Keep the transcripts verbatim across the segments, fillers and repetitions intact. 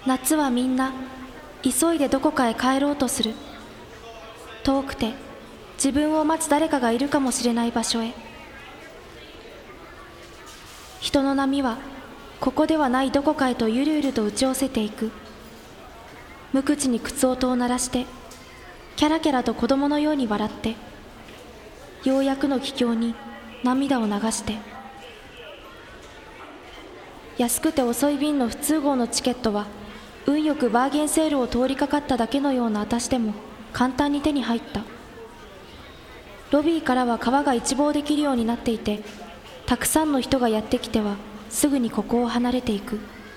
夏はみんな急いでどこかへ帰ろうとする。遠くて自分を待つ誰かがいるかもしれない場所へ。人の波はここではないどこかへとゆるゆると打ち寄せていく。無口に靴音を鳴らしてキャラキャラと子供のように笑って、ようやくの帰郷に涙を流して。安くて遅い便の不通号のチケットは運よくバーゲンセールを通りかかっただけのような私でも簡単に手に入った。ロビーからは川が一望できるようになっていて、たくさんの人がやってきてはすぐにここを離れていく。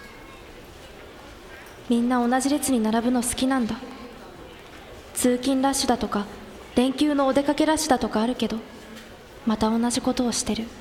みんな同じ列に並ぶの好きなんだ。通勤ラッシュだとか連休のお出かけラッシュだとかあるけど、また同じことをしてる。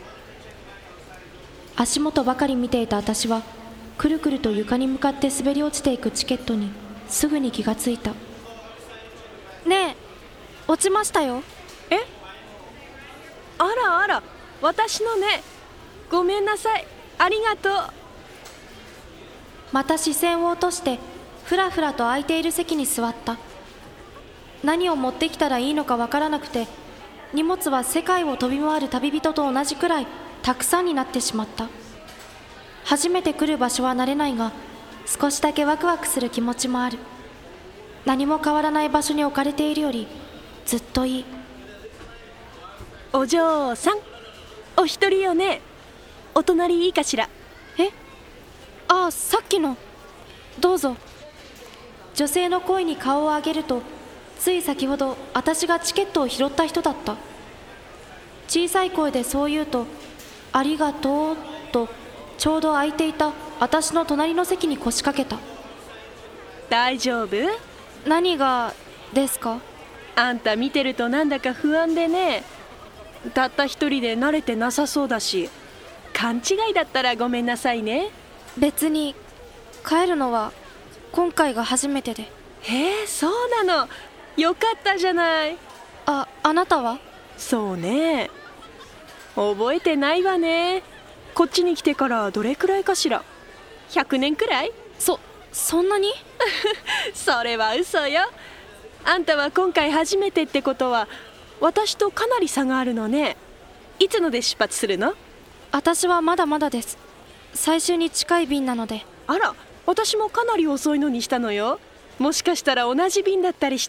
足元ばかり見ていた私はくるくると床に向かって滑り落ちていくチケットにすぐに気がついた。ねえ、落ちましたよ。 え？あらあら、私のね。ごめんなさい、ありがとう。 また視線を落としてふらふらと空いている席に座った。何を持ってきたらいいのかわからなくて、荷物は世界を飛び回る旅人と同じくらいたくさんになってしまった。初めて来る場所は慣れないが、少しだけワクワクする気持ちもある。何も変わらない場所に置かれているよりずっといい。 お嬢さん、お一人よね。お隣いいかしら。 え？ああ、さっきの。どうぞ。女性の声に顔を上げると、つい先ほど私がチケットを拾った人だった。小さい声でそう言うと、ありがとうとちょうど空いていた私の隣の席に腰掛けた。 大丈夫？ 何がですか？ あんた見てるとなんだか不安でね。たった一人で慣れてなさそうだし、勘違いだったらごめんなさいね。 別に、帰るのは今回が初めてで。 へえ、そうなの。よかったじゃない。 あ、あなたは？ そうね、覚えてないわね。こっちに来てからどれくらいかしら。ひゃくねんくらい？ そ、そんなに？ それは嘘よ。あんたは今回初めてってことは、私とかなり差があるのね。いつので出発するの？ 私はまだまだです。最終に近い便なので。 あら、私もかなり遅いのにしたのよ。もしかしたら同じ便だったりして。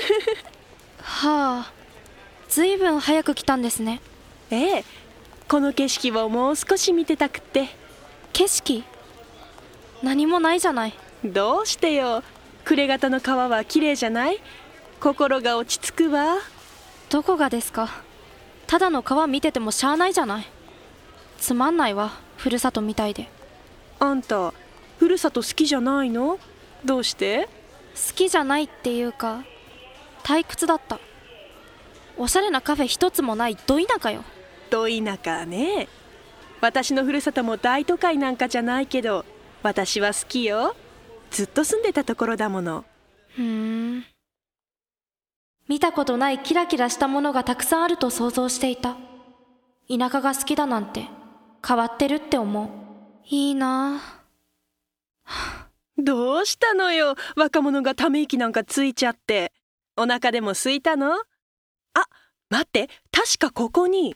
はあ、ずいぶん早く来たんですね。 ええ、この景色をもう少し見てたくって。 景色？何もないじゃない。 どうしてよ。暮れ方の川は綺麗じゃない？心が落ち着くわ。 どこがですか？ただの川見ててもしゃあないじゃない。つまんないわ、ふるさとみたいで。 あんた、ふるさと好きじゃないの？どうして？ 好きじゃないっていうか、退屈だった。おしゃれなカフェ一つもないど田舎よ。 ど田舎ね。私のふるさとも大都会なんかじゃないけど、私は好きよ。ずっと住んでたところだもの。 ふーん。見たことないキラキラしたものがたくさんあると想像していた。田舎が好きだなんて変わってるって思う。いいなあ。 どうしたのよ、若者がため息なんかついちゃって。お腹でも空いたの？あ、待って、確かここに。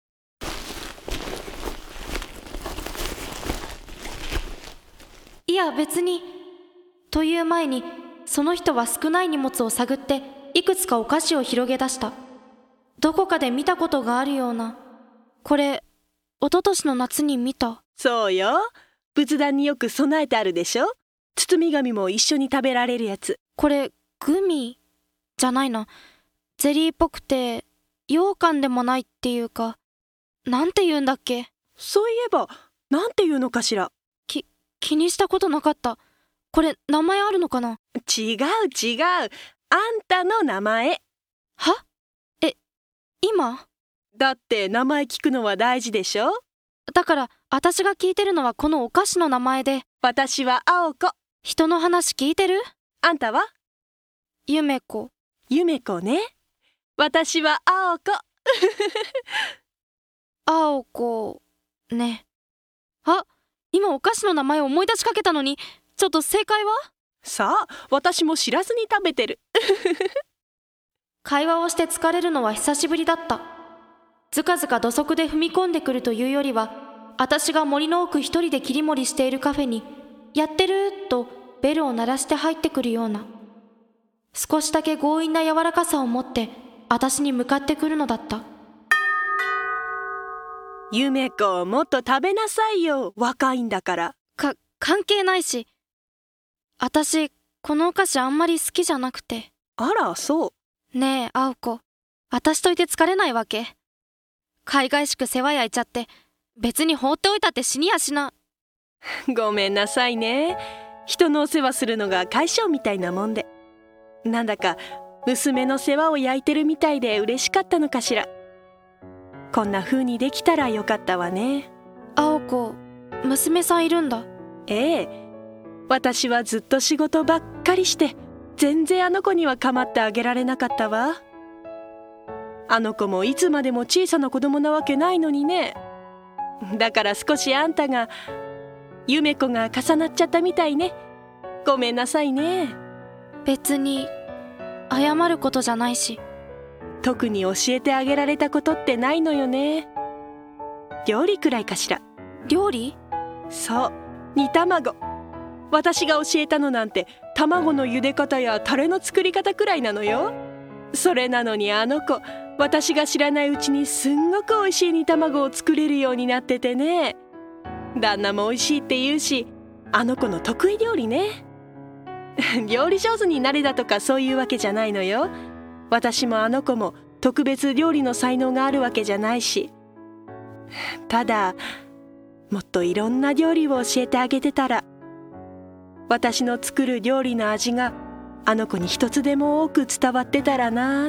いや別に。という前に、その人は少ない荷物を探っていくつかお菓子を広げ出した。どこかで見たことがあるような。これ、一昨年の夏に見た。 そうよ、仏壇によく備えてあるでしょ。包み紙も一緒に食べられるやつ。 これグミじゃないな。ゼリーっぽくて羊羹でもないっていうか、なんて言うんだっけ。 そういえばなんて言うのかしら。 き気にしたことなかった。これ名前あるのかな？ 違う違う、あんたの名前。 は？え、今？ だって名前聞くのは大事でしょ。 だから私が聞いてるのはこのお菓子の名前で。 私は青子。 人の話聞いてる？ あんたは？ ゆめこ。 ゆめこね。私は青子。 青子ね。あ、今お菓子の名前を思い出しかけたのにちょっと正解は？ さあ、私も知らずに食べてる。 会話をして疲れるのは久しぶりだった。ずかずか土足で踏み込んでくるというよりは、私が森の奥一人で切り盛りしているカフェに、やってるとベルを鳴らして入ってくるような、少しだけ強引な柔らかさを持って私に向かってくるのだった。 ゆめこ、もっと食べなさいよ、若いんだから。 か、関係ないし。私、このお菓子あんまり好きじゃなくて。 あら、そう。 ねえ、青子。私といて疲れないわけ？海外しく世話焼いちゃって、別に放っておいたって死にやしな。 ごめんなさいね。人のお世話するのが甲斐性みたいなもんで。なんだか、娘の世話を焼いてるみたいで嬉しかったのかしら。こんな風にできたらよかったわね。 青子、娘さんいるんだ。 ええ。私はずっと仕事ばっかりして、全然あの子には構ってあげられなかったわ。あの子もいつまでも小さな子供なわけないのにね。だから少しあんたが、ゆめ子が重なっちゃったみたいね。ごめんなさいね。 別に、謝ることじゃないし。 特に教えてあげられたことってないのよね。料理くらいかしら。 料理？ そう、煮卵。私が教えたのなんて卵の茹で方やタレの作り方くらいなのよ。それなのにあの子、私が知らないうちにすんごくおいしい煮卵を作れるようになっててね。旦那もおいしいって言うし、あの子の得意料理ね。料理上手になれだとかそういうわけじゃないのよ。私もあの子も特別料理の才能があるわけじゃないし。ただ、もっといろんな料理を教えてあげてたら、私の作る料理の味があの子に一つでも多く伝わってたらなーって。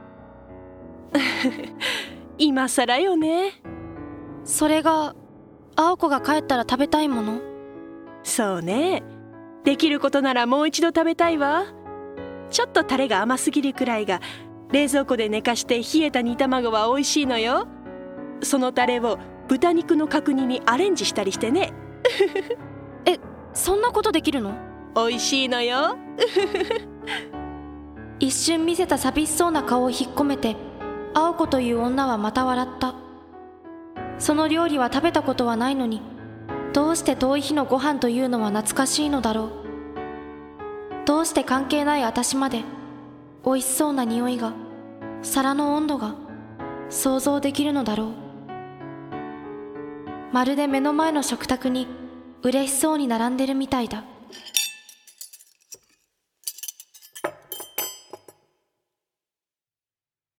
今更よね。 それが、青子が帰ったら食べたいもの？ そうね。できることならもう一度食べたいわ。ちょっとタレが甘すぎるくらいが、冷蔵庫で寝かして冷えた煮卵は美味しいのよ。そのタレを豚肉の角煮にアレンジしたりしてね。 え、そんなことできるの？ 美味しいのよ。 一瞬見せた寂しそうな顔を引っ込めて、青子という女はまた笑った。その料理は食べたことはないのに、どうして遠い日のご飯というのは懐かしいのだろう。どうして関係ない私まで、美味しそうな匂いが、皿の温度が、想像できるのだろう。まるで目の前の食卓に嬉しそうに並んでるみたいだ。